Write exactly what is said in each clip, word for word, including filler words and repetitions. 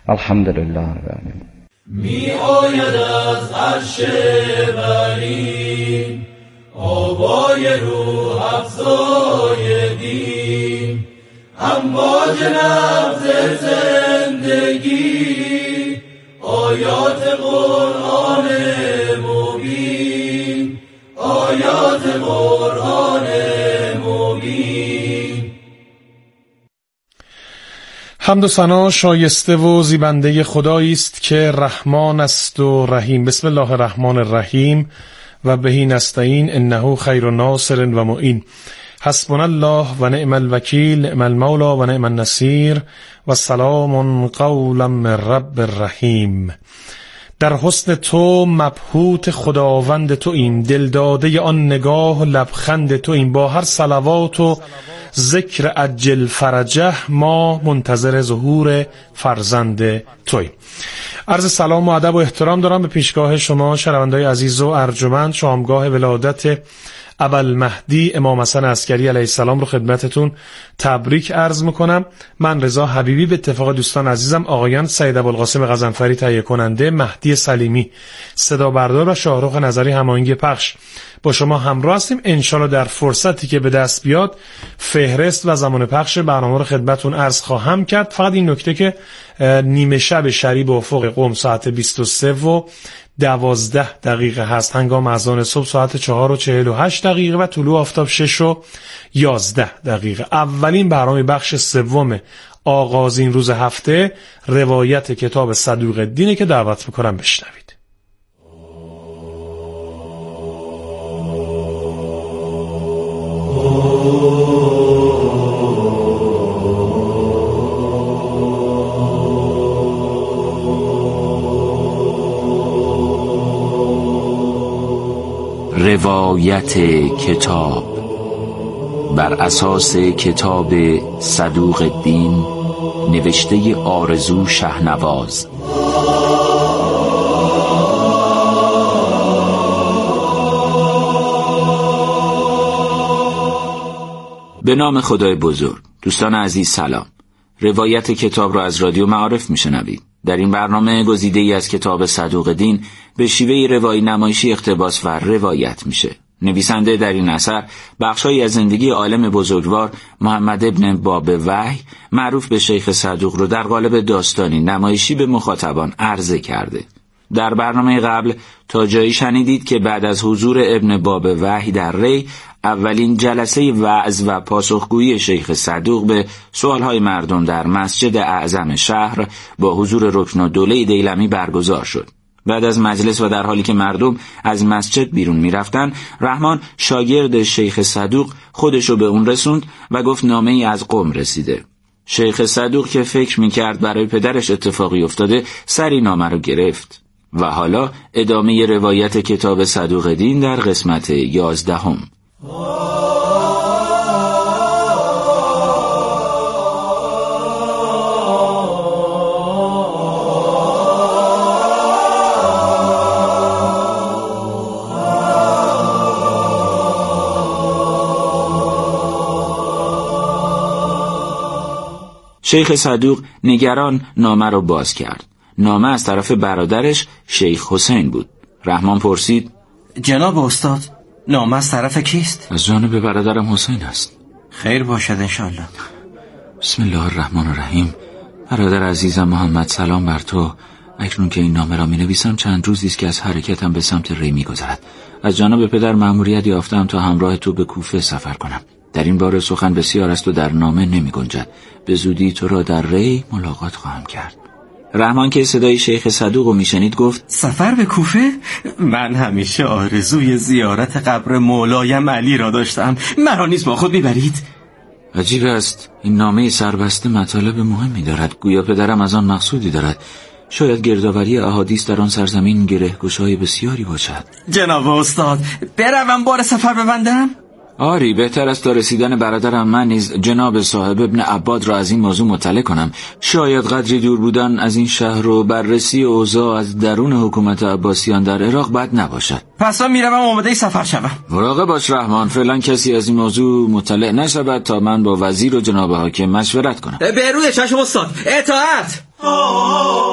الحمدلله رب العالمین. می آید از عرش برین آبای روح افزای دین، امواج نبض زندگی، آیات قرآن مبین، آیات قرآن مبین. حمد و ثنا شایسته و زیبنده خدایی است که رحمان است و رحیم. بسم الله الرحمن الرحیم و بهی نستعین انه خیر ناصر و معین. حسبنا الله و نعم الوکیل، نعم المولا و نعم النصیر و سلام قولا من رب الرحیم. در حسن تو مبهوت خداوند تو ایم، دلداده آن نگاه و لبخند تو ایم. با هر صلوات و ذکر عجل فرجه ما منتظر ظهور فرزند توییم. عرض سلام و ادب و احترام دارم به پیشگاه شما شنوندگان عزیز و ارجمند. شامگاه ولادت ابوالمهدی امام حسن عسکری علیه السلام رو خدمتتون تبریک عرض میکنم. من رضا حبیبی به اتفاق دوستان عزیزم آقایان سید ابوالقاسم غضنفری تهیه کننده، مهدی سلیمی صدا بردار و شاهرخ نظری هماهنگ پخش با شما همراه هستیم. انشالله در فرصتی که به دست بیاد فهرست و زمان پخش برنامه رو خدمتتون عرض خواهم کرد. فقط این نکته که نیمه شب شریع به افق قم ساعت بیست و سه و دوازده دقیقه هست، هنگام اذان صبح ساعت چهار و چهل و هشت دقیقه و طلوع آفتاب شش و یازده دقیقه. اولین برنامه بخش سوم آغازین روز هفته روایت کتاب صدوق الدینه که دعوت میکنم بشنوید. روایت کتاب بر اساس کتاب صدوق الدین نوشته آرزو شهنواز. به نام خدای بزرگ. دوستان عزیز سلام. روایت کتاب را از رادیو معارف میشنوید. در این برنامه گزیده‌ای از کتاب صدوق الدین به شیوه روایی نمایشی اقتباس و روایت میشه. نویسنده در این اثر بخشایی از زندگی عالم بزرگوار محمد ابن باب وحی معروف به شیخ صدوق رو در قالب داستانی نمایشی به مخاطبان عرضه کرده. در برنامه قبل تا جایی شنیدید که بعد از حضور ابن باب وحی در ری اولین جلسه وعظ و پاسخگویی شیخ صدوق به سوالهای مردم در مسجد اعظم شهر با حضور رکن الدوله دیلمی برگزار شد. بعد از مجلس و در حالی که مردم از مسجد بیرون می رفتن، رحمان شاگرد شیخ صدوق خودشو به اون رسوند و گفت نامه ای از قم رسیده. شیخ صدوق که فکر می کرد برای پدرش اتفاقی افتاده سری نامه رو گرفت. و حالا ادامه روایت کتاب صدوق الدین در قسمت یازدهم. شیخ صدوق نگران نامه رو باز کرد. نامه از طرف برادرش شیخ حسین بود. رحمان پرسید: جناب استاد، نامه از طرف کیست؟ از جانب برادرم حسین است. خیر باشد انشالله. بسم الله الرحمن الرحیم. برادر عزیزم محمد، سلام بر تو. اکنون که این نامه را می نویسم چند روزی است که از حرکتم به سمت ری می گذرد. از جانب پدر مأموریت یافتم تا همراه تو به کوفه سفر کنم. در این باره سخن بسیار است و در نامه نمی گنجد. به زودی تو را در ری ملاقات خواهم کرد. رحمان که صدای شیخ صدوق رو میشنید گفت: سفر به کوفه؟ من همیشه آرزوی زیارت قبر مولایم علی را داشتم. مرا نیز با خود میبرید؟ عجیب است، این نامه سربسته مطالب مهمی دارد. گویا پدرم از آن مقصودی دارد. شاید گردآوری احادیث در آن سرزمین گره‌گشای بسیاری باشد. جناب استاد، بروم بار سفر ببندم؟ آری، بهتر است تا رسیدن برادرم من نیز جناب صاحب ابن عباد را از این موضوع مطلع کنم. شاید قدری دور بودن از این شهر و بررسی اوضاع از درون حکومت عباسیان در عراق بد نباشد. پس من میروم آماده سفر شوم. مراقب باش رحمان، فعلا کسی از این موضوع مطلع نشود تا من با وزیر و جناب حاکم مشورت کنم. به روی چشم استاد. اطاعت.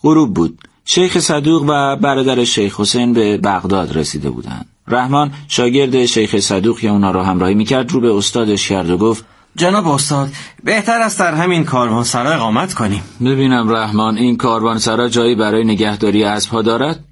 غروب بود. شیخ صدوق و برادر شیخ حسین به بغداد رسیده بودند. رحمان شاگرد شیخ صدوق که اونا را همراهی میکرد رو به استادش کرد و گفت جناب استاد، بهتر است در همین کاروانسرا اقامت کنیم. ببینم رحمان، این کاروانسرا جایی برای نگهداری اسب‌ها دارد؟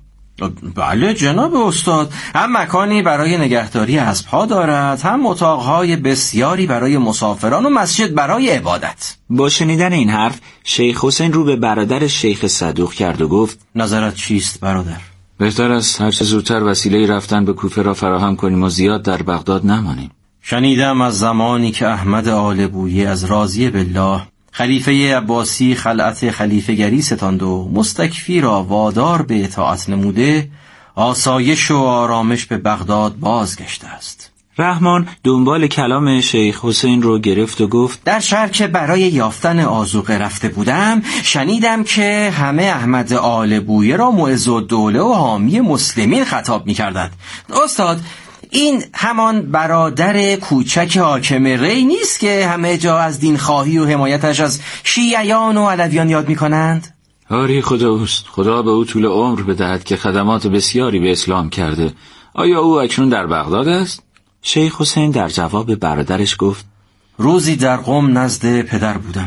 بله جناب استاد، هم مکانی برای نگهداری اسب‌ها دارد، هم اتاق‌های بسیاری برای مسافران و مسجد برای عبادت. با شنیدن این حرف شیخ حسین رو به برادر شیخ صدوق کرد و گفت نظرت چیست برادر؟ بهتر است هر چه زودتر وسیله رفتن به کوفه را فراهم کنیم و زیاد در بغداد نمانیم. شنیدم از زمانی که احمد آل بویه از راضی بالله خلیفه عباسی خلعت خلیفه‌گری ستاند و مستکفی را وادار به اطاعت نموده، آسایش و آرامش به بغداد بازگشته است. رحمان دنبال کلام شیخ حسین رو گرفت و گفت در شهر که برای یافتن آذوقه رفته بودم، شنیدم که همه احمد آل بویه را معزالدوله و حامی مسلمین خطاب می‌کردند. استاد، این همان برادر کوچک حاکم ری نیست که همه جا از دینخواهی و حمایتش از شیعیان و علویان یاد می‌کنند؟ آری خدا اوست. خدا به او طول عمر بدهد که خدمات بسیاری به اسلام کرده. آیا او اکنون در بغداد است؟ شیخ حسین در جواب برادرش گفت روزی در قم نزد پدر بودم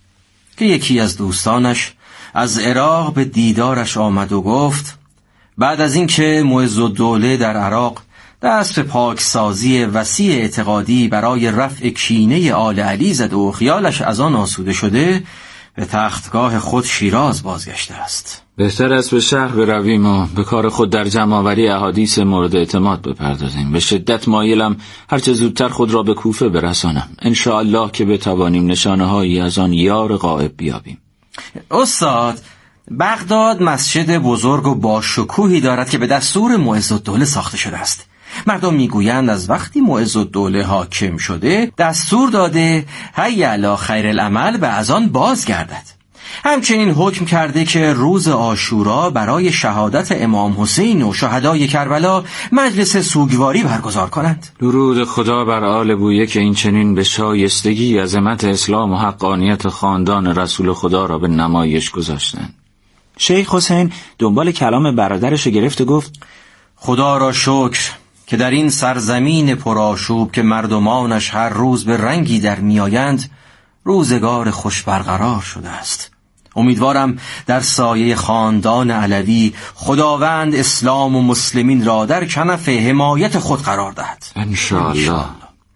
که یکی از دوستانش از عراق به دیدارش آمد و گفت بعد از اینکه معزالدوله در عراق دست به پاکسازی وسیع اعتقادی برای رفع کینه آل علی زد و خیالش از آن آسوده شده، به تختگاه خود شیراز بازگشته است. بهتر است به شهر برویم و به کار خود در جمع‌آوری احادیث مورد اعتماد بپردازیم. به شدت مایلم هرچه زودتر خود را به کوفه برسانم، انشاءالله که بتوانیم نشانه‌هایی از آن یار غائب بیابیم. استاد، بغداد مسجد بزرگ و با شکوهی دارد که به دستور معزالدوله ساخته شده است. مردم میگویند از وقتی معزالدوله حاکم شده دستور داده هی علی خیر العمل به از آن بازگردد. همچنین حکم کرده که روز عاشورا برای شهادت امام حسین و شهدای کربلا مجلس سوگواری برگزار کنند. درود خدا بر آل بویه که این چنین به شایستگی عظمت اسلام و حقانیت خاندان رسول خدا را به نمایش گذاشتند. شیخ حسین دنبال کلام برادرش گرفت و گفت خدا را شکر که در این سرزمین پرآشوب که مردمانش هر روز به رنگی در میآیند روزگار خوش برقرار شده است. امیدوارم در سایه خاندان علوی خداوند اسلام و مسلمین را در کنف حمایت خود قرار دهد. انشاءالله.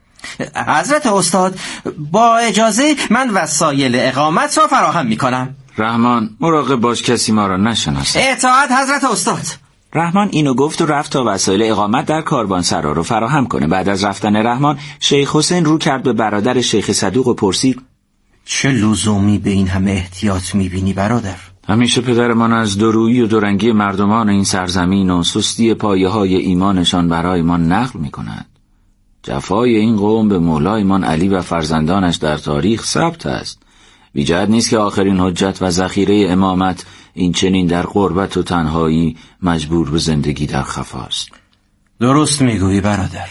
حضرت استاد، با اجازه من وسایل اقامت را فراهم می کنم. رحمان، مراقب باش کسی ما را نشناسد. اطاعت حضرت استاد. رحمان اینو گفت و رفت تا وسایل اقامت در کاروانسرا رو فراهم کنه. بعد از رفتن رحمان، شیخ حسین رو کرد به برادر شیخ صدوق و پرسید چه لزومی به این همه احتیاط میبینی برادر؟ همیشه پدرمان از دورویی و دورنگی مردمان این سرزمین و سستی پایه های ایمانشان برایمان نقل میکند. جفای این قوم به مولایمان علی و فرزندانش در تاریخ ثبت است. بی‌جهت نیست که آخرین حجت و ذخیره امامت این چنین در غربت و تنهایی مجبور به زندگی در خفاست. درست میگویی برادر.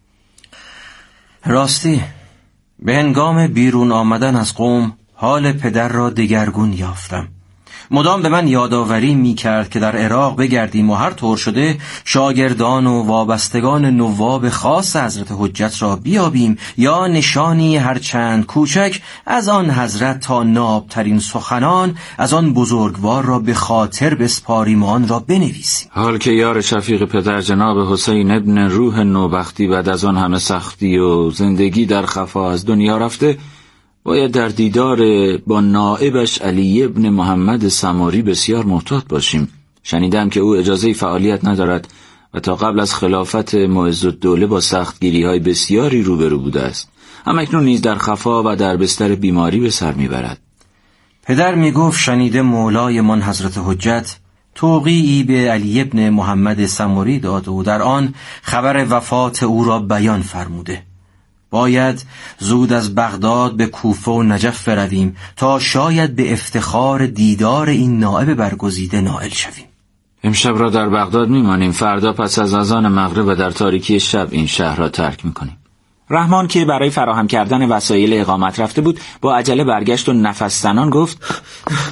راستی به هنگام بیرون آمدن از قوم حال پدر را دگرگون یافتم. مدام به من یادآوری میکرد که در عراق بگردیم و هر طور شده شاگردان و وابستگان نواب خاص حضرت حجت را بیابیم یا نشانی هرچند کوچک از آن حضرت تا نابترین سخنان از آن بزرگوار را به خاطر بسپاریم و آن را بنویسیم. حال که یار شفیق پدر جناب حسین ابن روح نوبختی بعد از آن همه سختی و زندگی در خفا از دنیا رفته، باید در دیدار با نائبش علی ابن محمد سماری بسیار محتاط باشیم. شنیدم که او اجازه فعالیت ندارد و تا قبل از خلافت معزالدوله با سختگیری‌های بسیاری روبرو بوده است. همکنون نیز در خفا و در بستر بیماری به سر میبرد. پدر میگفت شنیده مولای من حضرت حجت توقیعی به علی ابن محمد سماری داد و در آن خبر وفات او را بیان فرموده. باید زود از بغداد به کوفه و نجف برویم تا شاید به افتخار دیدار این نائب برگزیده نائل شویم. امشب را در بغداد میمانیم. فردا پس از اذان مغرب و در تاریکی شب این شهر را ترک میکنیم. رحمان که برای فراهم کردن وسایل اقامت رفته بود با عجله برگشت و نفس زنان گفت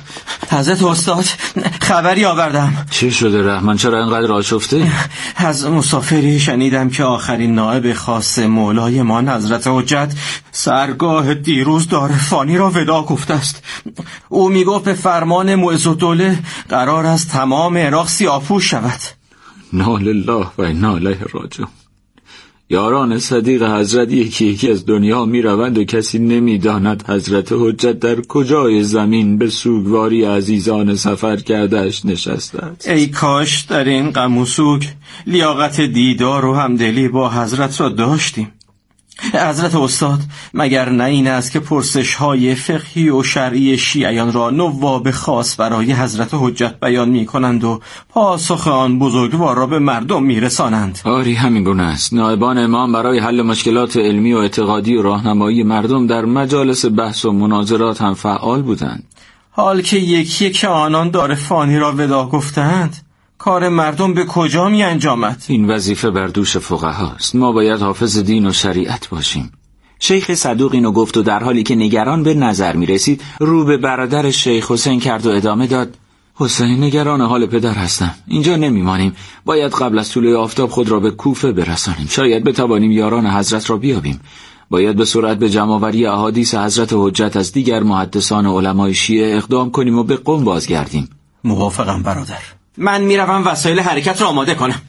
حضرت استاد خبری آوردم. چی شده رحمان؟ چرا اینقدر آشفته؟ از مسافری شنیدم که آخرین نائب خاص مولایمان حضرت حجت سرگاه دیروز دار فانی را وداع گفته است. او میگفت به فرمان معزالدوله قرار است تمام عراق سیاه‌پوش شود. انا لله و انا الیه راجعون. یاران صدیق حضرت یکی یکی از دنیا می روند و کسی نمی داند حضرت حجت در کجای زمین به سوگواری عزیزان سفر کردهش نشسته است. ای کاش در این غم و سوگ لیاقت دیدار و همدلی با حضرت را داشتیم. حضرت استاد مگر نه این است که پرسش های فقهی و شرعی شیعیان را نواب خاص برای حضرت حجت بیان می کنند و پاسخ آن بزرگوار را به مردم می رسانند؟ آری همین گونه است. نائبان امام برای حل مشکلات علمی و اعتقادی و راهنمایی مردم در مجالس بحث و مناظرات هم فعال بودند. حال که یکی یک آنان دار فانی را وداع گفتند، کار مردم به کجا می انجامد؟ این وظیفه بر دوش فقهاست. ما باید حافظ دین و شریعت باشیم. شیخ صدوق اینو گفت و در حالی که نگران به نظر می رسید رو به برادر شیخ حسین کرد و ادامه داد: حسین، نگران حال پدر هستم. اینجا نمی مانیم. باید قبل از طلوع آفتاب خود را به کوفه برسانیم. شاید بتوانیم یاران حضرت را بیابیم. باید به سرعت به جمع‌آوری احادیث حضرت حجت از دیگر محدثان و علمای شیعه اقدام کنیم و به قم بازگردیم. موافقم برادر. من میروم وسایل حرکت را آماده کنم.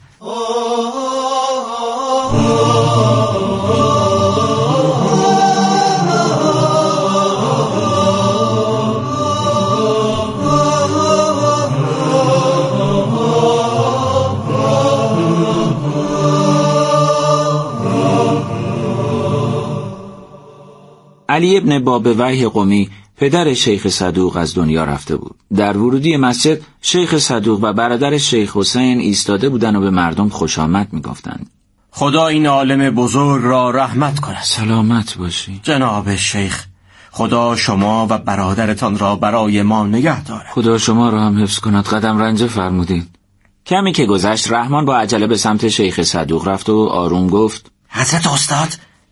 علی ابن بابویه قمی پدر شیخ صدوق از دنیا رفته بود. در ورودی مسجد شیخ صدوق و برادر شیخ حسین ایستاده بودند و به مردم خوش آمد میگفتند. خدا این عالم بزرگ را رحمت کند. سلامت باشی جناب شیخ. خدا شما و برادرتان را برای ما نگه دارد. خدا شما را هم حفظ کند. قدم رنجه فرمودین. کمی که گذشت رحمان با عجله به سمت شیخ صدوق رفت و آروم گفت: حضرت استاد،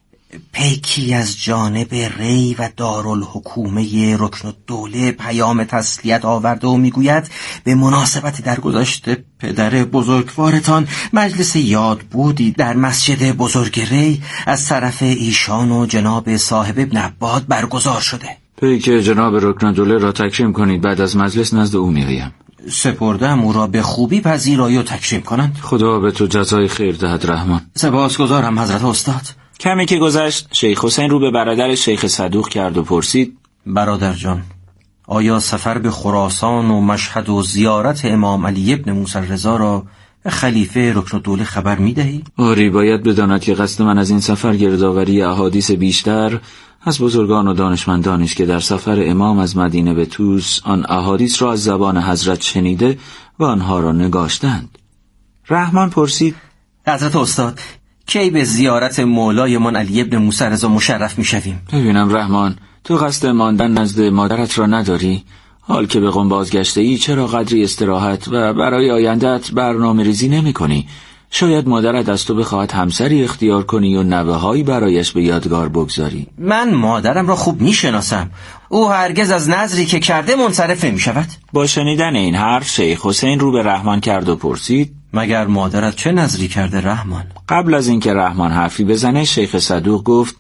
پیکی از جانب ری و دارالحکومه رکن الدوله پیام تسلیت آورده و میگوید به مناسبت درگذشت پدر بزرگوارتان مجلس یاد بودی در مسجد بزرگ ری از طرف ایشان و جناب صاحب ابن عباد برگزار شده. پیک جناب رکن الدوله را تکریم کنید. بعد از مجلس نزد او می‌آیم. سپردم او را به خوبی پذیرایی و تکریم کنند. خدا به تو جزای خیر دهد رحمان. سپاسگزارم حضرت استاد. کمی که گذشت شیخ حسین رو به برادر شیخ صدوق کرد و پرسید: برادر جان، آیا سفر به خراسان و مشهد و زیارت امام علی ابن موسی رضا را خلیفه رکن الدوله خبر می دهی؟ آری، باید بداند که قصد من از این سفر گردآوری احادیث بیشتر از بزرگان و دانشمندانی است که در سفر امام از مدینه به طوس آن احادیث را از زبان حضرت شنیده و آنها را نگاشتند. رحمان پرسید: حضرت استاد، کی به زیارت مولایمان علی ابن موسی رضا مشرف می شویم؟ ببینم رحمان، تو قصد ماندن نزد مادرت را نداری؟ حال که به قم بازگشته ای چرا قدری استراحت و برای آینده‌ات برنامه ریزی نمی کنی؟ شاید مادرت از تو بخواهد همسری اختیار کنی و نوه‌هایی برایش به یادگار بگذاری. من مادرم را خوب می شناسم. او هرگز از نظری که کرده منصرف نمی شود. با شنیدن این حرف شیخ حسین رو به رحمان کرد و پرسید: مگر مادرت چه نظری کرده رحمان؟ قبل از اینکه رحمان حرفی بزنه شیخ صدوق گفت: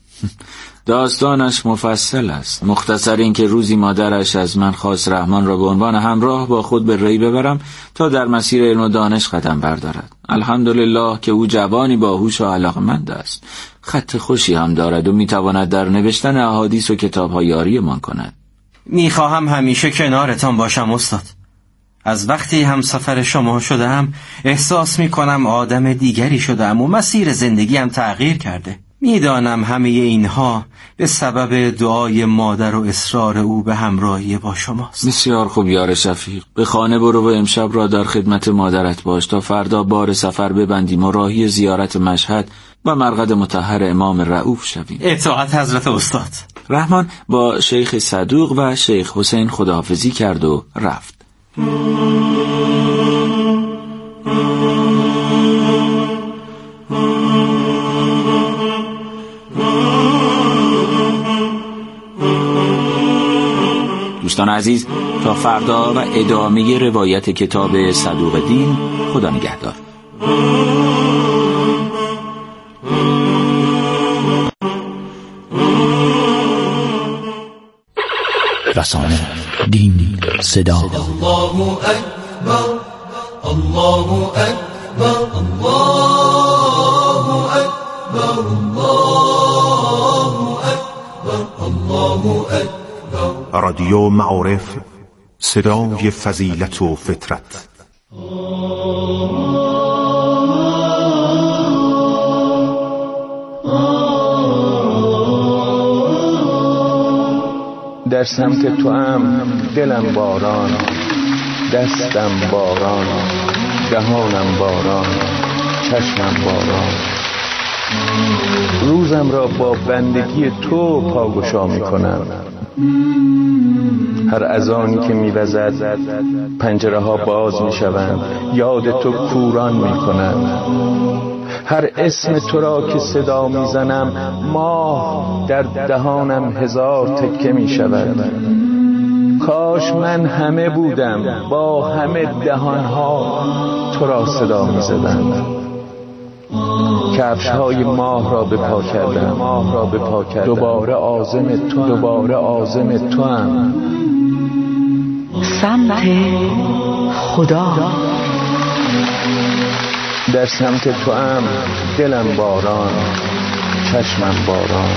داستانش مفصل است. مختصر این که روزی مادرش از من خواست رحمان را به عنوان همراه با خود به ری ببرم تا در مسیر علم و دانش قدم بردارد. الحمدلله که او جوانی باهوش و علاقمند است. خط خوشی هم دارد و میتواند در نوشتن احادیث و کتاب‌ها یاریمان کند. میخواهم همیشه کنارتان باشم استاد. از وقتی هم سفر شما شدم احساس میکنم آدم دیگری شدم و مسیر زندگیم تغییر کرده. میدانم همه اینها به سبب دعای مادر و اصرار او به همراهی با شماست. بسیار خوب یار شفیق. به خانه برو و امشب را در خدمت مادرت باش تا فردا بار سفر ببندیم و راهی زیارت مشهد و مرقد مطهر امام رؤوف شویم. اطاعت حضرت استاد. رحمان با شیخ صدوق و شیخ حسین خداحافظی کرد و رفت. دوستان عزیز، تا فردا و ادامه روایت کتاب صدوق دین. خدا نگهدار. رسانه، دین، صدا. الله اکبر، الله اکبر، الله اکبر، الله اکبر، الله اکبر. رادیو معارف، صدای فضیلت و فطرت. در سمت تو هم دلم باران، دستم باران، دهانم باران، چشمم باران. روزم را با بندگی تو پاگشا می کنم. هر اذانی که می وزد پنجره ها باز می شوند، یاد تو کوران می کنند. هر اسم تو را که صدا می زنم، ماه در دهانم هزار تکه می شود. کاش من همه بودم، با همه دهانها تو را صدا می زدم. کفش های ماه را به پا کردم، ماه را به پا کردم. دوباره عازم تو، دوباره عازم تو هم. سمت خدا. در سمت تو هم دلم باران، چشمم باران.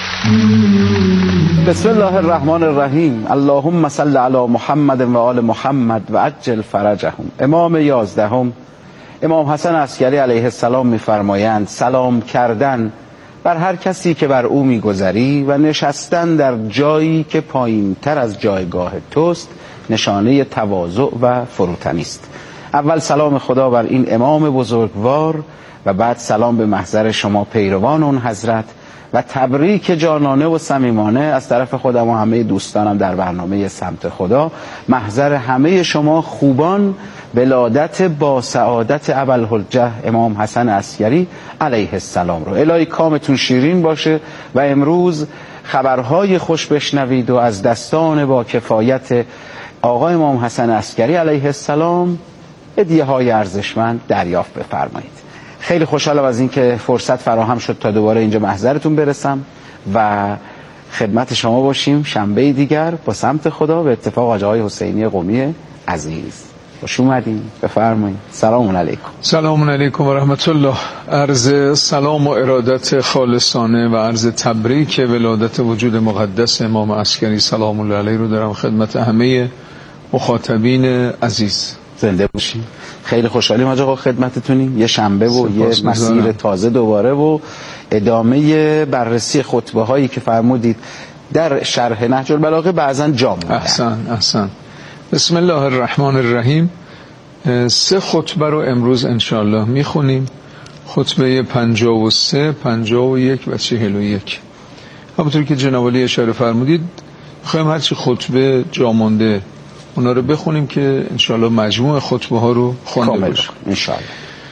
بسم الله الرحمن الرحیم. اللهم صل علی محمد و آل محمد و عجل فرجهم. امام یازدهم امام حسن عسکری علیه السلام می‌فرمایند سلام کردن بر هر کسی که بر او می‌گذری و نشستن در جایی که پایین‌تر از جایگاه توست نشانه تواضع و فروتنی است. اول سلام خدا بر این امام بزرگوار و بعد سلام به محضر شما پیروان اون حضرت و تبریک جانانه و صمیمانه از طرف خودم و همه دوستانم در برنامه سمت خدا محضر همه شما خوبان ولادت با سعادت ابوالحجه امام حسن عسکری علیه السلام رو. الهی کامتون شیرین باشه و امروز خبرهای خوش بشنوید و از دستان با کفایت آقا امام حسن عسکری علیه السلام هدیه های ارزشمند دریافت بفرمایید. خیلی خوشحالم از اینکه فرصت فراهم شد تا دوباره اینجا محضرتون برسم و خدمت شما باشیم شنبه دیگر با سمت خدا به اتفاق آقای حسینی قمی عزیز. خوش اومدین، بفرمایید. سلام علیکم. سلام علیکم و رحمت الله. عرض سلام و ارادت خالصانه و عرض تبریک ولادت وجود مقدس امام عسکری سلام الله علیه رو دارم خدمت همه مخاطبین عزیز. زنده باشین. خیلی خوشحالیم آقا خدمتتونیم. یه شنبه و یه مسیر تازه دوباره و ادامه بررسی خطبه هایی که فرمودید در شرح نهج البلاغه بعضا جا موندن. احسن احسن. بسم الله الرحمن الرحیم. سه خطبه رو امروز انشاءالله میخونیم. خطبه پنجاه و سه، پنجاه و یک و چهل و یک. همونطور که جناب عالی اشاره فرمودید میخوایم هرچی خطبه جا مونده اونا رو بخونیم که انشاءالله مجموع خطبه ها رو خوانده باشیم انشاءالله.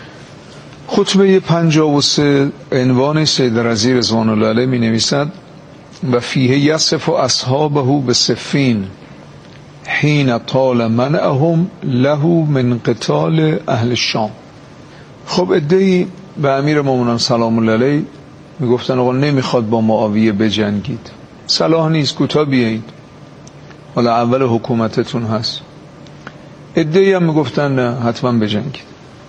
خطبه پنجاه و سه عنوان سید رضی رضوان الله علیه می نویسد و فیه یصف اصحابه بسفین حین طال منعهم له من قتال اهل الشام. خب عده‌ای به امیر مومنان سلام الله علیه میگفتن آقا نمیخواد با معاویه بجنگید، صلاح نیست، کوتاه بیایید، حالا اول حکومتتون هست. عده‌ای هم میگفتن نه حتما بجنگید.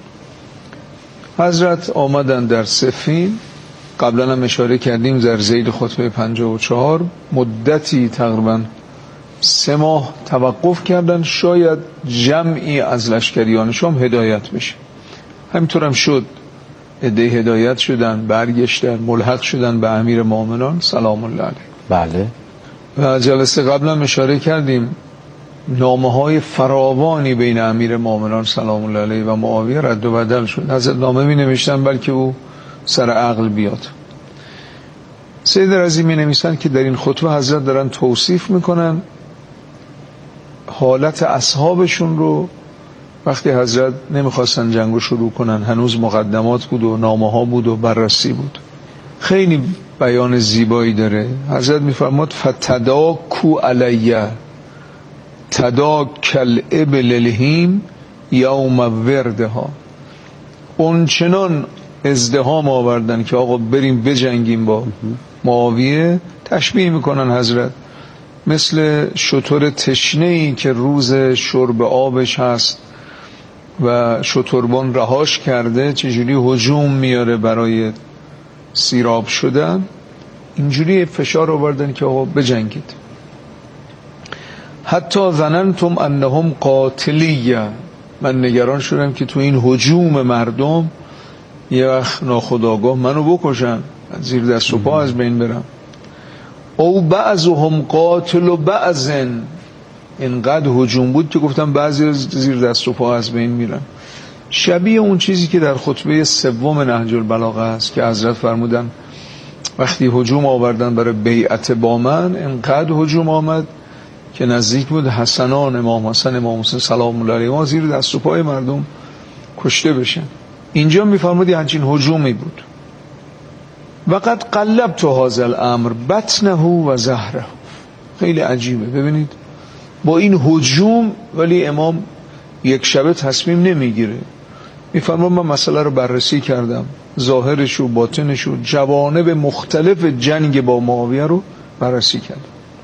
حضرت آمدن در سفین، قبلا هم اشاره کردیم در ذیل خطبه پنجاه و چهار مدتی تقریبا سه ماه توقف کردن شاید جمعی از لشکریان شام هدایت بشه. همینطور هم شد، عده‌ای هدایت شدن، برگشتن، ملحق شدن به امیر مومنان سلام الله علیه. بله. و جلسه قبلا اشاره کردیم نامه های فراوانی بین امیر مومنان سلام الله علیه و معاویه رد و بدل شد. حضرت نامه می نوشتن بلکه او سر عقل بیاد. سید رضی می نویسن که در این خطبه حضرت دارن توصیف میکنن حالت اصحابشون رو وقتی حضرت نمیخواستن جنگو شروع کنن، هنوز مقدمات بود و نامه ها بود و بررسی بود. خیلی بیان زیبایی داره. حضرت میفرماد فتداکو علیه، تداک کل ابل الهیم یوم وردها، اون چنان ازدهام آوردن که آقا بریم بجنگیم با معاویه. تشبیه میکنن حضرت مثل شتر تشنه‌ای که روز شرب آبش هست و شتربان رهاش کرده، چجوری هجوم میاره برای سیراب شدن، اینجوری فشار آوردن که آقا بجنگید. حتی ظننتم انهم قاتلیه، من نگران شدم که تو این هجوم مردم یه وقت ناخودآگاه منو بکشن، زیر دست و پا از بین برم. او بعضهم قاتل و بعضن، اینقدر هجوم بود که گفتم بعضی زیر دست و پا از بین میرن. شبیه اون چیزی که در خطبه سوم نهج البلاغه است که حضرت فرمودن وقتی هجوم آوردن برای بیعت با من، اینقدر هجوم آمد که نزدیک بود حسنان، امام حسن، امام حسین سلام الله علیهما زیر دست و پای مردم کشته بشن. اینجا میفرمودی همچین هجومی بود. وقد قلبت هذا الامر بطنه و ظهره. خیلی عجیبه، ببینید با این هجوم ولی امام یک شبه تصمیم نمیگیره. میفرماد من مسئله رو بررسی کردم، ظاهرش و باطنش و جوانب مختلف جنگ با معاویه رو بررسی کردم.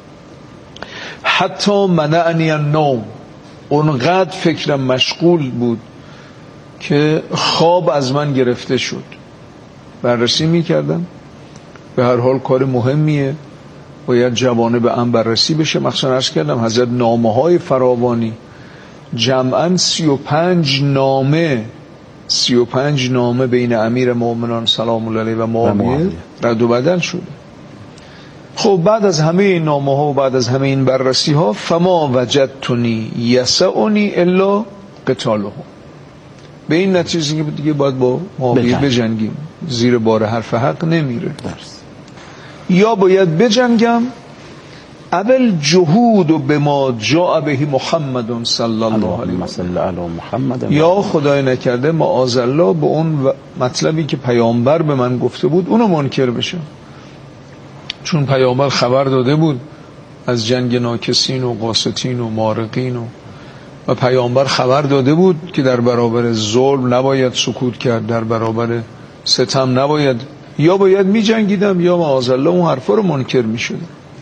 حتی منعنی النوم، اونقدر فکرم مشغول بود که خواب از من گرفته شد. بررسی میکردم، به هر حال کار مهمیه، باید جوانب هم بررسی بشه. مخصوصا عرض کردم حضرت نامه های فراوانی، جمعاً سی و پنج نامه سی و پنج نامه بین امیر مومنان سلام الله علیه و معاویه رد و بدل شده. خب بعد از همه این نامه ها و بعد از همه این بررسی ها، فما وجدتنی یسعنی الا قتالهم، به این نتیجه که دیگه باید با معاویه بجنگیم، زیر بار حرف حق نمیره. درست. یا باید بجنگم اول جهود و به ما جاء به محمد صلی الله علیه و سلم، یا خدای نکرده معاذ الله به اون مطلبی که پیامبر به من گفته بود اونو منکر بشم. چون پیامبر خبر داده بود از جنگ ناکسین و قاسطین و مارقین و و پیامبر خبر داده بود که در برابر ظلم نباید سکوت کرد، در برابر ستم نباید، یا باید می جنگیدم یا معاذ الله اون حرفا رو منکر می شدم.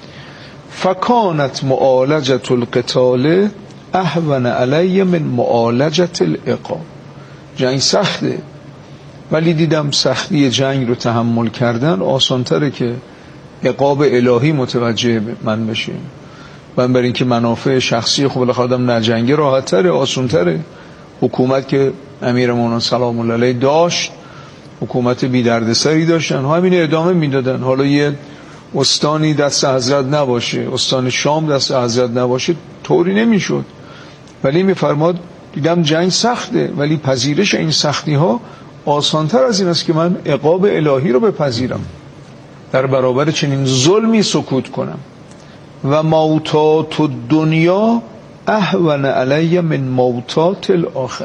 فکانت معالجة القتال اهون علی من معالجة العقاب. جنگ سخته، ولی دیدم سختی جنگ رو تحمل کردن آسان‌تره که عقاب الهی متوجه من بشه. من برای اینکه منافع شخصی خب بالاخره آدم نجنگه راحت‌تره، آسان‌تره. حکومت که امیر مومنان سلام الله علیه داشت، حکومت بی دردسری داشتن، همین ادامه میدادن. حالا یه استانی دست حضرت نباشه، استان شام دست حضرت نباشه، طوری نمیشد. ولی میفرماد دیدم جنگ سخته، ولی پذیرش این سختی ها آسانتر از این است که من عقاب الهی رو بپذیرم، در برابر چنین ظلمی سکوت کنم. و موتات الدنیا اهون علی من موتات الاخره،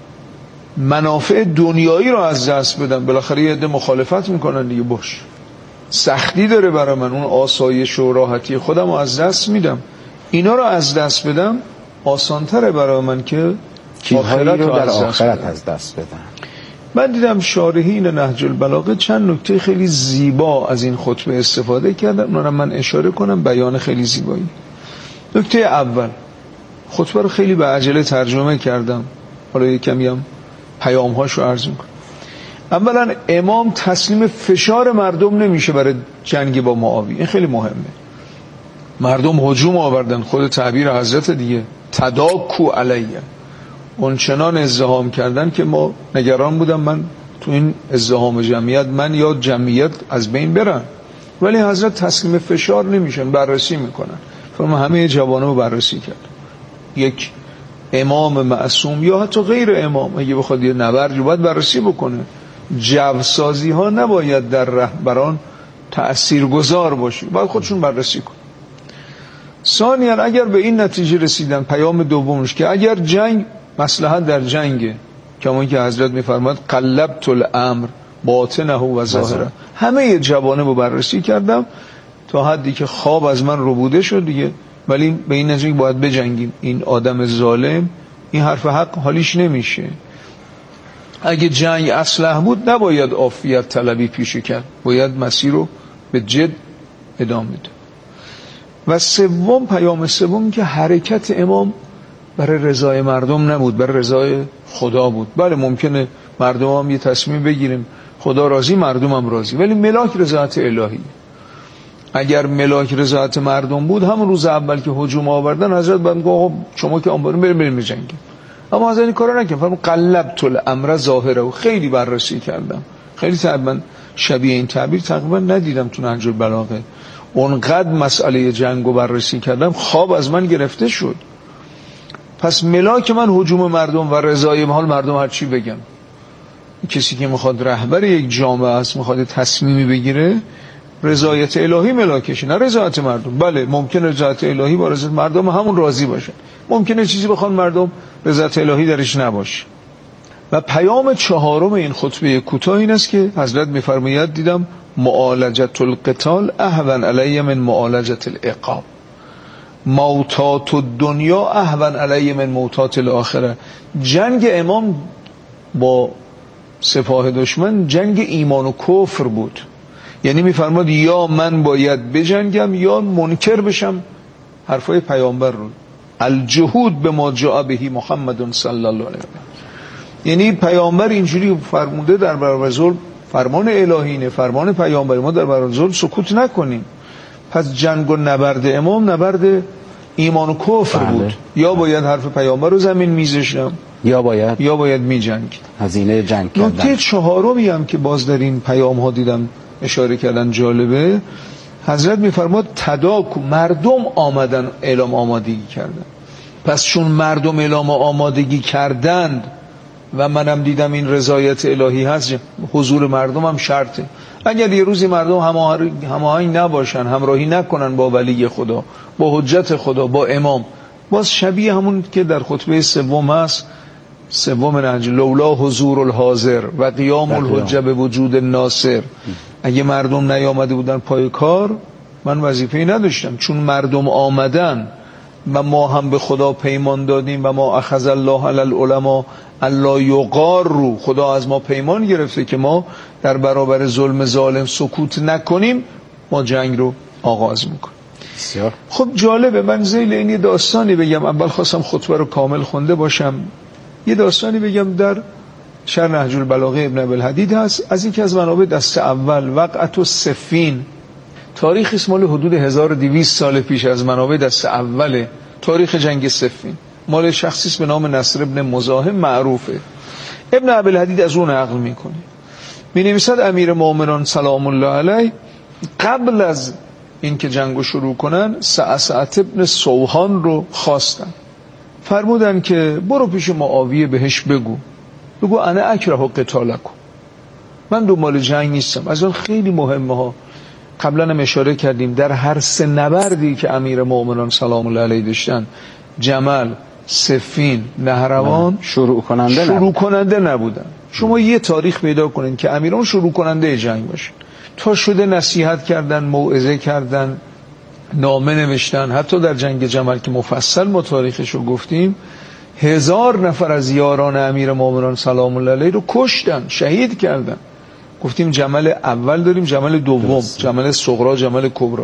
منافع دنیایی رو از دست بدم. بالاخره یه عده مخالفت میکنن دیگه، باش سختی داره برای من، اون آسایش و راحتی خودم رو از دست میدم، اینا رو از دست بدم آسانتره برای من که آخرت رو در آخرت از دست بدم. من دیدم شارحین نهج البلاغه چند نکته خیلی زیبا از این خطبه استفاده کردن، اونا رو من اشاره کنم، بیان خیلی زیبایی. نکته اول، خطبه رو خیلی به عجله ترجمه کردم، حالا یکمی هم پیام هاشو عرض میکنم. اولا امام تسلیم فشار مردم نمیشه برای جنگ با معاویه، این خیلی مهمه. مردم هجوم آوردن، خود تعبیر حضرت دیگه، تداکو علیه، اون چنان ازدحام کردن که ما نگران بودم من تو این ازدحام جمعیت من یا جمعیت از بین برن، ولی حضرت تسلیم فشار نمیشن، بررسی میکنن. فرما همه جوانه رو بررسی کرد. یک امام معصوم یا حتی غیر امام اگه بخواد یه نبرد رو باید بررسی بکنه. جوسازی ها نباید در رهبران تأثیرگذار باشه، باید خودشون بررسی کنن. ثانیاً اگر به این نتیجه رسیدن، پیام دومش که اگر جنگ مصلحت در جنگه، کما که حضرت میفرماد قلبت الامر باطنه و ظاهره، همه جوانب رو بررسی کردم تا حدی که خواب از من ربوده شد دیگه، ولی به این نتیجه باید بجنگیم. این آدم ظالم این حرف حق حالیش نمیشه. اگه جنگ اصلح بود نباید عافیت طلبی پیشه کرد، باید مسیر رو به جد ادامه داد. و سوم، پیام سوم که حرکت امام برای رضای مردم نبود، برای رضای خدا بود. بله ممکنه مردم هم یه تصمیم بگیریم خدا راضی مردم هم راضی، ولی ملاک رضایت الهی. اگر ملاک رضایت مردم بود همون روز اول که هجوم آوردن حضرت باید گفت شما که آمبارون بریم بریم بجنگیم، اما حضرت این کارو نکرد. فرمود قلبت الامر ظاهره. و خیلی بررسی کردم، خیلی تقریبا شبیه این تعبیر تقریبا ندیدم تو نهج البلاغه. اونقدر مسئله جنگو بررسی کردم خواب از من گرفته شد. پس ملاک من هجوم مردم و رضای حال مردم هر چی بگن. کسی که میخواد رهبر یک جامعه است، میخواد تصمیمی بگیره، رضایت الهی ملاکشه، نه رضایت مردم. بله ممکنه رضایت الهی با رضایت مردم همون راضی باشه، ممکنه چیزی بخوان مردم رضایت الهی درش نباشه. و پیام چهارم این خطبه کوتاه این است که حضرت میفرماید دیدم معالجت القتال اهون علی من معالجت العقاب، موتات الدنیا اهون علی من موتات الاخره. جنگ امام با سپاه دشمن جنگ ایمان و کفر بود. یعنی میفرماد یا من باید بجنگم یا منکر بشم حرفای پیامبر رو. الجهود به ما جاء بهی محمد صلی الله علیه و سلم. یعنی پیامبر اینجوری فرموده در برابر ظلم، فرمان الهینه، فرمان پیامبر، ما در برابر ظلم سکوت نکنیم. پس جنگ و نبرد امام نبرد ایمان و کفر بله. بود. یا باید حرف پیامبر رو زمین میذاشتم یا باید یا باید میجنگ. هزینه جنگ کردن. نکته چهارمی هم که باز در این پیام ها دیدم اشاره کردن جالبه، حضرت میفرماد تداک، مردم آمدن اعلام آمادگی کردن. پس چون مردم اعلام آمادگی کردند و منم دیدم این رضایت الهی هست، حضور مردم هم شرطه. اگر یه روزی مردم هماهنگ نباشن، همراهی نکنن با ولی خدا، با حجت خدا، با امام، باز شبیه همون که در خطبه سوم هست، سوم نهج، لولا حضور الحاضر و قیام الحجه به وجود ناصر. اگه مردم نیامده بودن پای کار من وظیفه‌ای نداشتم. چون مردم آمدن و ما هم به خدا پیمان دادیم و ما اخذ الله علی العلماء الا یقاروا، خدا از ما پیمان گرفته که ما در برابر ظلم ظالم سکوت نکنیم، ما جنگ رو آغاز میکنیم. خب جالبه، من ذیل این یه داستانی بگم. اول خواستم خطبه رو کامل خونده باشم. یه داستانی بگم در شرح نهج البلاغه ابن ابوالحدید هست، از اینکه از منابع دست اول وقعت و سفین، تاریخ اسمال حدود هزار و دویست سال پیش، از منابع دست اول تاریخ جنگ سفین، مال شخصی است به نام نصر ابن مزاحم، معروفه. ابن ابوالحدید از اون نقل میکنه، می‌نویسد امیر مومنان سلام الله علیه قبل از اینکه جنگو شروع کنن سعسعت ابن سوحان رو خواستن، فرمودن که برو پیش معاویه بهش بگو بگو انا اکره قتالکم، من دنبال جنگ نیستم. از اون خیلی مهمه ها، قبلا هم اشاره کردیم، در هر سه نبردی که امیر مومنان سلام الله علیه داشتن، جمل، سفین، نهروان، شروع کننده شروع نبود. کننده نبودن. شما یه تاریخ پیدا کنین که امیران شروع کننده جنگ باشن. تا شده نصیحت کردن، موعظه کردن، نامه نوشتن. حتی در جنگ جمل که مفصل ما تاریخش رو گفتیم، هزار نفر از یاران امیر مومنان سلام الله علیه رو کشتن، شهید کردن. گفتیم جمل اول داریم، جمل دوم، جمل صغرا، جمل کبرا.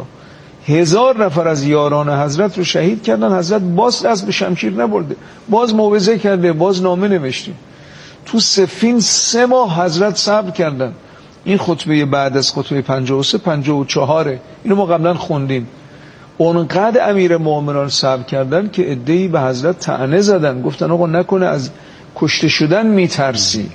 هزار نفر از یاران حضرت رو شهید کردن. حضرت باز دست به شمشیر نبرده، باز موعظه کرده، باز نامه نوشته. تو سفین سه ماه حضرت صبر کردن. این خطبه بعد از خطبه پنجاه و سه پنجاه و چهار، اینو ما قبلا خوندیم. اونقدر امیر مومنان صبر کردن که عده‌ای به حضرت طعنه زدن، گفتن آقا نکنه از کشته شدن میترسی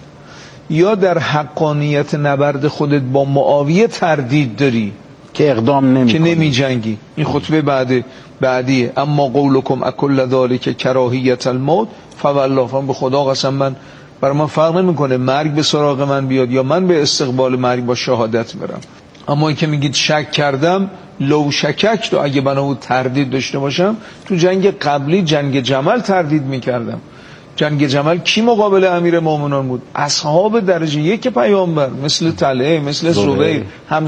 یا در حقانیت نبرد خودت با معاویه تردید داری که اقدام نمی که نمی جنگی. این خطبه بعد بعدیه. اما قولکم اکل ذالک کراهیت الموت فوالله، فهم به خدا قسم من برای من فرق نمیکنه مرگ به سراغ من بیاد یا من به استقبال مرگ با شهادت برم. اما این که میگید شک کردم، لو شکک تو، اگه بنا تردید داشته باشم، تو جنگ قبلی جنگ جمل تردید میکردم. جنگ جمل کی مقابل امیر مومنان بود؟ اصحاب درجه یک پیامبر، مثل طلحه، مثل زبیر، هم